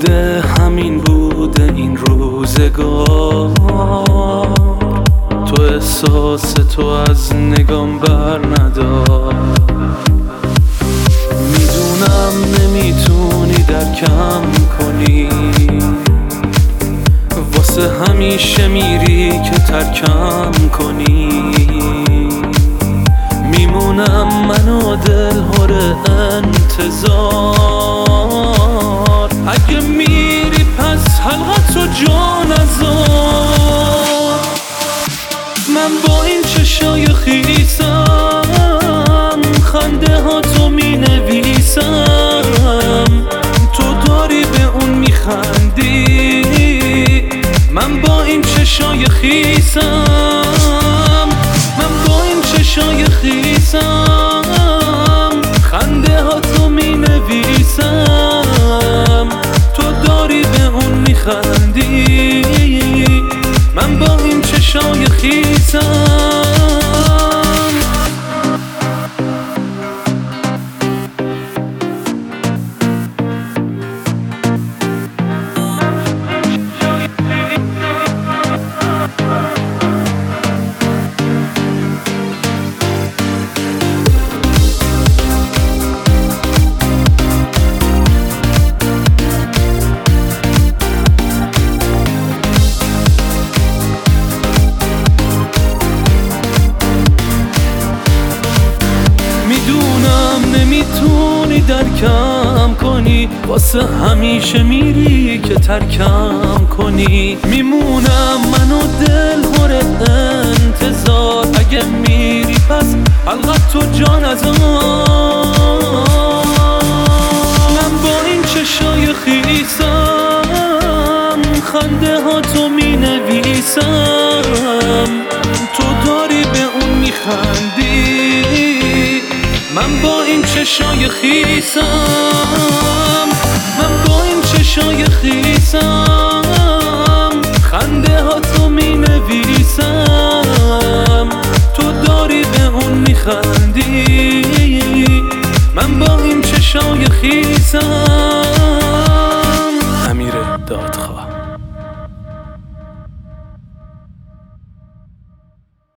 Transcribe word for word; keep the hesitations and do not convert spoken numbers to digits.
بوده همین بوده این روزگار، تو احساس تو از نگام بر ندار. میدونم نمیتونی درکم کنی، واسه همیشه میری که ترکم کنی. میمونم من و دل هر انتظار، اگه میری پس حلقت و جا نذار. من با این چشای خیسم خنده ها تو می نویسم، تو داری به اون میخندی. من با این چشای خیسم من با این چشای خیسم خنده ها تو می نویسم، تو داری به اون میخندی. من با این چشای خیسم نمیتونی درکم کنی، واسه همیشه میری که ترکم کنی. میمونم من و دل هر انتظار، اگه میری پس حلقت تو جا نذار. من با این چشای خیسم خنده ها تو می نویسم، تو داری به اون میخندی. من با این چشای خیسم من با این چشای خیسم خنده ها تو می نویسم، تو داری به اون میخندی. من با این چشای خیسم